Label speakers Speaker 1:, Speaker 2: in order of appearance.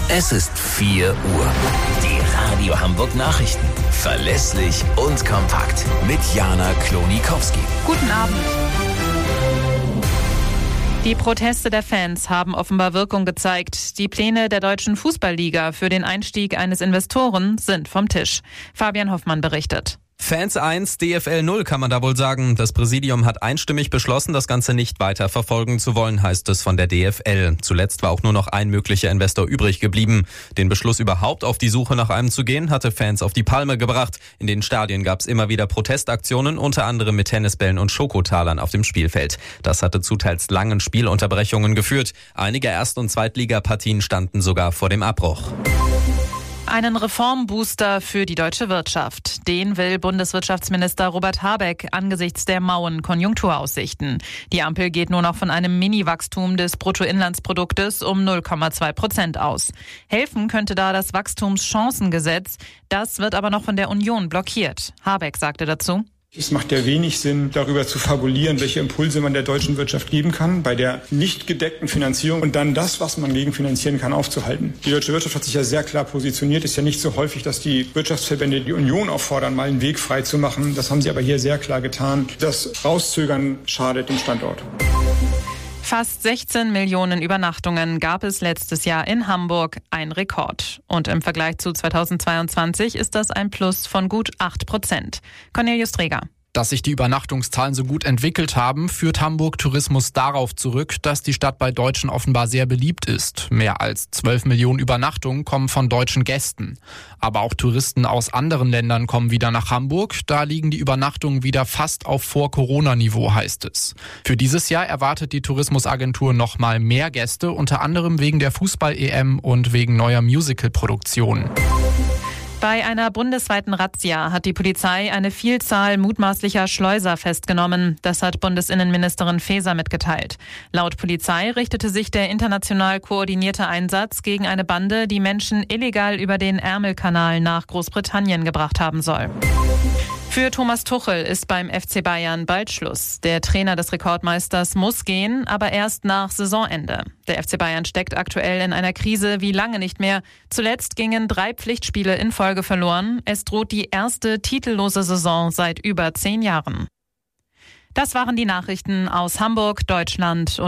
Speaker 1: Es ist 4 Uhr. Die Radio Hamburg Nachrichten. Verlässlich und kompakt. Mit Jana Klonikowski.
Speaker 2: Guten Abend. Die Proteste der Fans haben offenbar Wirkung gezeigt. Die Pläne der Deutschen Fußballliga für den Einstieg eines Investoren sind vom Tisch. Fabian Hoffmann berichtet.
Speaker 3: Fans 1, DFL 0 kann man da wohl sagen. Das Präsidium hat einstimmig beschlossen, das Ganze nicht weiter verfolgen zu wollen, heißt es von der DFL. Zuletzt war auch nur noch ein möglicher Investor übrig geblieben. Den Beschluss überhaupt auf die Suche nach einem zu gehen, hatte Fans auf die Palme gebracht. In den Stadien gab es immer wieder Protestaktionen, unter anderem mit Tennisbällen und Schokotalern auf dem Spielfeld. Das hatte zu teils langen Spielunterbrechungen geführt. Einige Erst- und Zweitligapartien standen sogar vor dem Abbruch.
Speaker 2: Einen Reformbooster für die deutsche Wirtschaft. Den will Bundeswirtschaftsminister Robert Habeck angesichts der mauen Konjunkturaussichten. Die Ampel geht nur noch von einem Mini-Wachstum des Bruttoinlandsproduktes um 0,2% aus. Helfen könnte da das Wachstumschancengesetz. Das wird aber noch von der Union blockiert. Habeck sagte dazu:
Speaker 4: Es macht ja wenig Sinn, darüber zu fabulieren, welche Impulse man der deutschen Wirtschaft geben kann, bei der nicht gedeckten Finanzierung und dann das, was man gegenfinanzieren kann, aufzuhalten. Die deutsche Wirtschaft hat sich ja sehr klar positioniert. Es ist ja nicht so häufig, dass die Wirtschaftsverbände die Union auffordern, mal einen Weg frei zu machen. Das haben sie aber hier sehr klar getan. Das Rauszögern schadet dem Standort.
Speaker 2: Fast 16 Millionen Übernachtungen gab es letztes Jahr in Hamburg, ein Rekord. Und im Vergleich zu 2022 ist das ein Plus von gut 8%. Cornelius Träger.
Speaker 5: Dass sich die Übernachtungszahlen so gut entwickelt haben, führt Hamburg Tourismus darauf zurück, dass die Stadt bei Deutschen offenbar sehr beliebt ist. Mehr als 12 Millionen Übernachtungen kommen von deutschen Gästen. Aber auch Touristen aus anderen Ländern kommen wieder nach Hamburg. Da liegen die Übernachtungen wieder fast auf Vor-Corona-Niveau, heißt es. Für dieses Jahr erwartet die Tourismusagentur noch mal mehr Gäste, unter anderem wegen der Fußball-EM und wegen neuer Musical-Produktionen.
Speaker 2: Bei einer bundesweiten Razzia hat die Polizei eine Vielzahl mutmaßlicher Schleuser festgenommen. Das hat Bundesinnenministerin Faeser mitgeteilt. Laut Polizei richtete sich der international koordinierte Einsatz gegen eine Bande, die Menschen illegal über den Ärmelkanal nach Großbritannien gebracht haben soll. Für Thomas Tuchel ist beim FC Bayern bald Schluss. Der Trainer des Rekordmeisters muss gehen, aber erst nach Saisonende. Der FC Bayern steckt aktuell in einer Krise wie lange nicht mehr. Zuletzt gingen 3 Pflichtspiele in Folge verloren. Es droht die erste titellose Saison seit über 10 Jahren. Das waren die Nachrichten aus Hamburg, Deutschland und